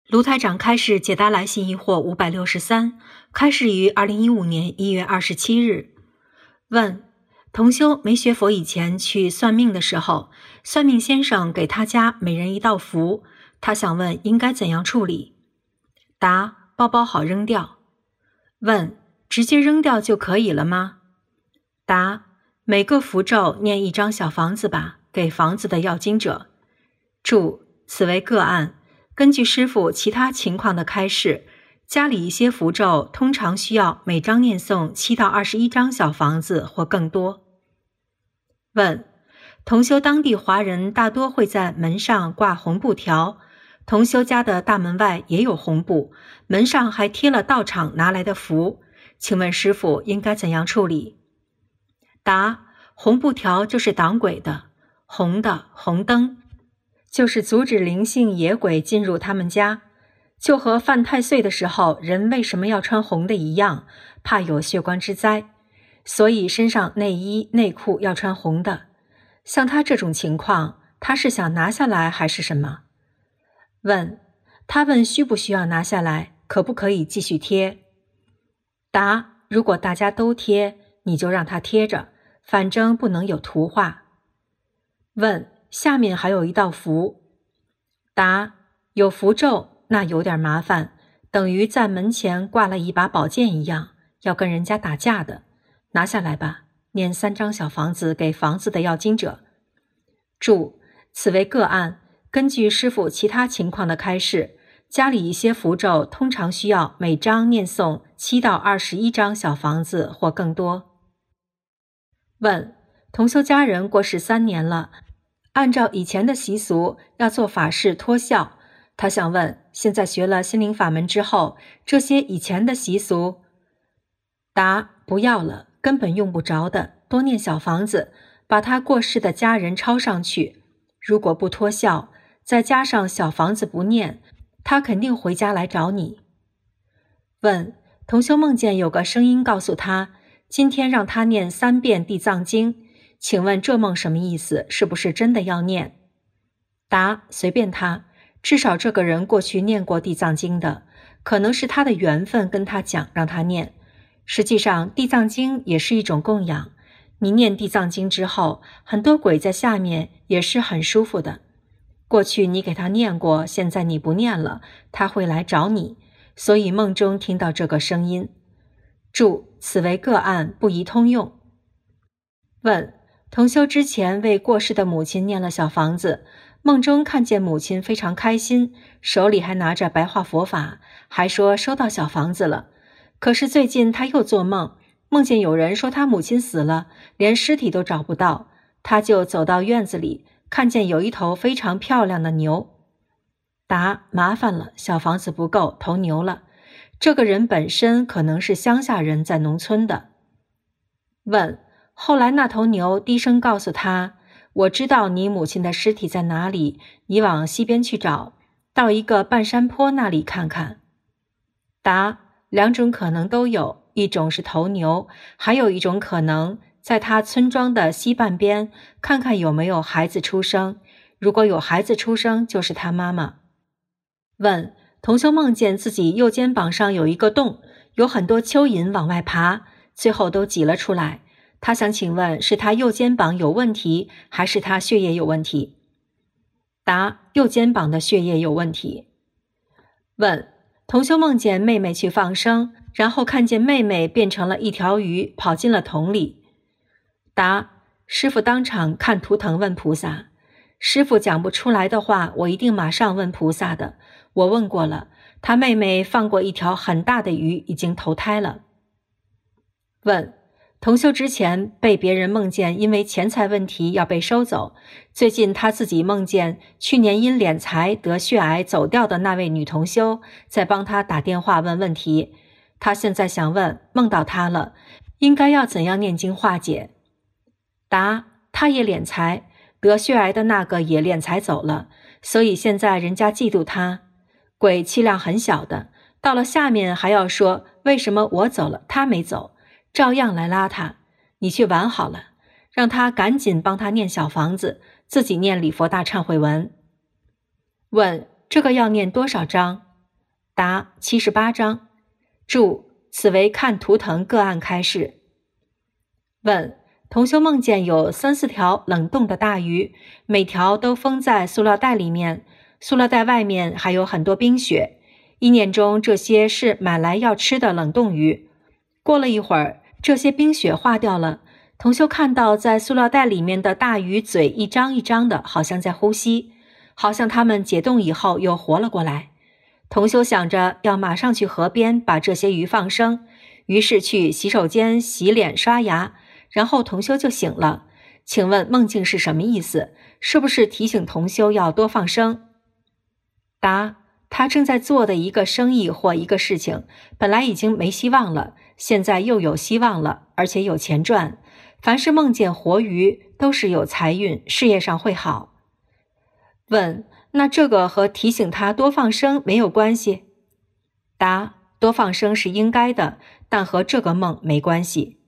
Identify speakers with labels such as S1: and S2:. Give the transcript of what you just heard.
S1: 卢台长开示解答来信疑惑563，开示于2015年1月27日。问：同修没学佛以前去算命的时候，算命先生给他家每人一道符，他想问应该怎样处理？答：包包好扔掉。问：直接扔掉就可以了吗？答：每个符咒念一张小房子吧，给房子的要经者。注：此为个案，根据师父其他情况的开示，家里一些符咒通常需要每张念诵7到21张小房子或更多。问：同修当地华人大多会在门上挂红布条，同修家的大门外也有红布，门上还贴了道场拿来的符，请问师父应该怎样处理？答：红布条就是挡鬼的，红的红灯就是阻止灵性野鬼进入他们家，就和犯太岁的时候人为什么要穿红的一样，怕有血光之灾，所以身上内衣内裤要穿红的。像他这种情况，他是想拿下来还是什么？问：他问需不需要拿下来，可不可以继续贴？答：如果大家都贴，你就让他贴着，反正不能有图画。问：下面还有一道符。答：有符咒那有点麻烦，等于在门前挂了一把宝剑一样，要跟人家打架的，拿下来吧，念3张小房子给房子的要经者。注：此为个案，根据师父其他情况的开示，家里一些符咒通常需要每张念诵7到21张小房子或更多。问：同修家人过世3年了，按照以前的习俗要做法事托孝，他想问，现在学了心灵法门之后，这些以前的习俗？答：不要了，根本用不着的，多念小房子，把他过世的家人抄上去。如果不托孝，再加上小房子不念，他肯定回家来找你。问：同修梦见有个声音告诉他，今天让他念3遍地藏经，请问这梦什么意思？是不是真的要念？答：随便他，至少这个人过去念过地藏经的，可能是他的缘分跟他讲让他念。实际上地藏经也是一种供养，你念地藏经之后，很多鬼在下面也是很舒服的。过去你给他念过，现在你不念了，他会来找你，所以梦中听到这个声音。注：此为个案，不宜通用。问：同修之前为过世的母亲念了小房子，梦中看见母亲非常开心，手里还拿着白话佛法，还说收到小房子了。可是最近他又做梦，梦见有人说他母亲死了，连尸体都找不到，他就走到院子里，看见有一头非常漂亮的牛。答：麻烦了，小房子不够，头牛了。这个人本身可能是乡下人，在农村的。问：后来那头牛低声告诉他，我知道你母亲的尸体在哪里，你往西边去找，到一个半山坡那里看看。答：2种可能都有，一种是头牛，还有一种可能在他村庄的西半边看看有没有孩子出生，如果有孩子出生就是他妈妈。问：同修梦见自己右肩膀上有一个洞，有很多蚯蚓往外爬，最后都挤了出来，他想请问是他右肩膀有问题，还是他血液有问题？答：右肩膀的血液有问题。问：同修梦见妹妹去放生，然后看见妹妹变成了一条鱼，跑进了桶里。答：师父当场看图腾问菩萨，师父讲不出来的话，我一定马上问菩萨的。我问过了，他妹妹放过一条很大的鱼，已经投胎了。问：同修之前被别人梦见因为钱财问题要被收走，最近他自己梦见去年因敛财得血癌走掉的那位女同修在帮他打电话问问题，他现在想问梦到他了，应该要怎样念经化解？答：他也敛财，得血癌的那个也敛财走了，所以现在人家嫉妒他，鬼气量很小的，到了下面还要说为什么我走了他没走，照样来拉他，你去玩好了，让他赶紧帮他念小房子，自己念礼佛大忏悔文。问：这个要念多少章？ 答78章。注：此为看图腾个案开示。问：同修梦见有3、4条冷冻的大鱼，每条都封在塑料袋里面，塑料袋外面还有很多冰雪。意念中这些是买来要吃的冷冻鱼。过了一会儿，这些冰雪化掉了，同修看到在塑料袋里面的大鱼嘴一张一张的，好像在呼吸，好像它们解冻以后又活了过来。同修想着要马上去河边把这些鱼放生，于是去洗手间洗脸刷牙，然后同修就醒了。请问梦境是什么意思？是不是提醒同修要多放生？答：他正在做的一个生意或一个事情，本来已经没希望了，现在又有希望了，而且有钱赚。凡是梦见活鱼，都是有财运，事业上会好。问：那这个和提醒他多放生没有关系？答：多放生是应该的，但和这个梦没关系。